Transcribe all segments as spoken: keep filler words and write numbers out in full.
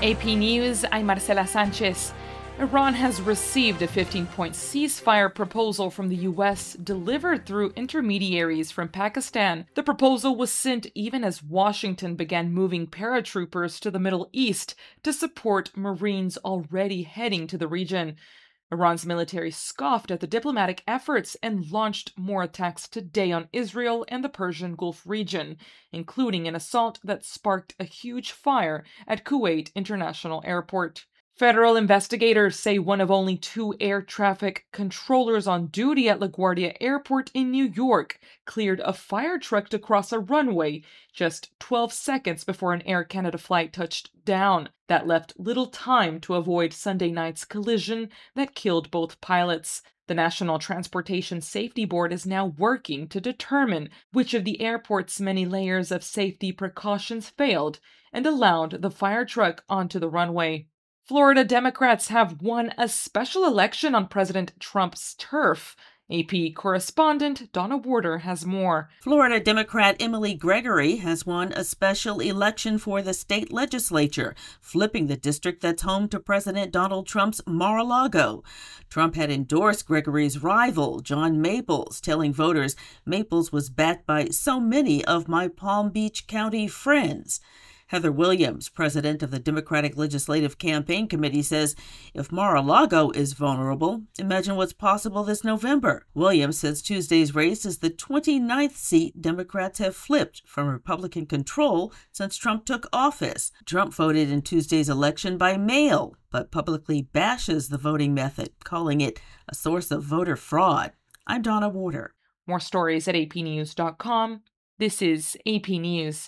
A P News, I'm Marcela Sanchez. Iran has received a fifteen-point ceasefire proposal from the U S delivered through intermediaries from Pakistan. The proposal was sent even as Washington began moving paratroopers to the Middle East to support Marines already heading to the region. Iran's military scoffed at the diplomatic efforts and launched more attacks today on Israel and the Persian Gulf region, including an assault that sparked a huge fire at Kuwait International Airport. Federal investigators say one of only two air traffic controllers on duty at LaGuardia Airport in New York cleared a fire truck to cross a runway just twelve seconds before an Air Canada flight touched down. That left little time to avoid Sunday night's collision that killed both pilots. The National Transportation Safety Board is now working to determine which of the airport's many layers of safety precautions failed and allowed the fire truck onto the runway. Florida Democrats have won a special election on President Trump's turf. A P correspondent Donna Warder has more. Florida Democrat Emily Gregory has won a special election for the state legislature, flipping the district that's home to President Donald Trump's Mar-a-Lago. Trump had endorsed Gregory's rival, John Maples, telling voters Maples was backed by so many of my Palm Beach County friends. Heather Williams, president of the Democratic Legislative Campaign Committee, says if Mar-a-Lago is vulnerable, imagine what's possible this November. Williams says Tuesday's race is the twenty-ninth seat Democrats have flipped from Republican control since Trump took office. Trump voted in Tuesday's election by mail, but publicly bashes the voting method, calling it a source of voter fraud. I'm Donna Warder. More stories at a p news dot com. This is A P News.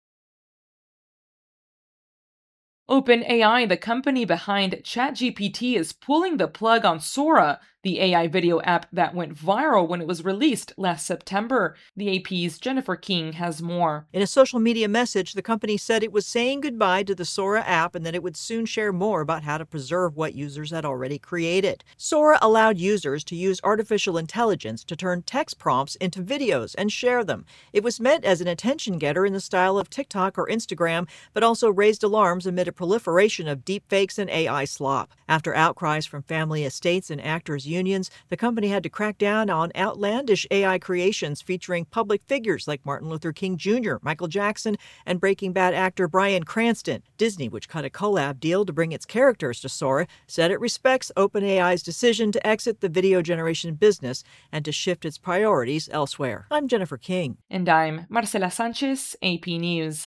OpenAI, the company behind ChatGPT, is pulling the plug on Sora, the A I video app that went viral when it was released last September. The A P's Jennifer King has more. In a social media message, the company said it was saying goodbye to the Sora app and that it would soon share more about how to preserve what users had already created. Sora allowed users to use artificial intelligence to turn text prompts into videos and share them. It was meant as an attention getter in the style of TikTok or Instagram, but also raised alarms amid a proliferation of deepfakes and A I slop. After outcries from family estates and actors' unions, the company had to crack down on outlandish A I creations featuring public figures like Martin Luther King Junior, Michael Jackson, and Breaking Bad actor Bryan Cranston. Disney, which cut a collab deal to bring its characters to Sora, said it respects OpenAI's decision to exit the video generation business and to shift its priorities elsewhere. I'm Jennifer King. And I'm Marcela Sanchez, A P News.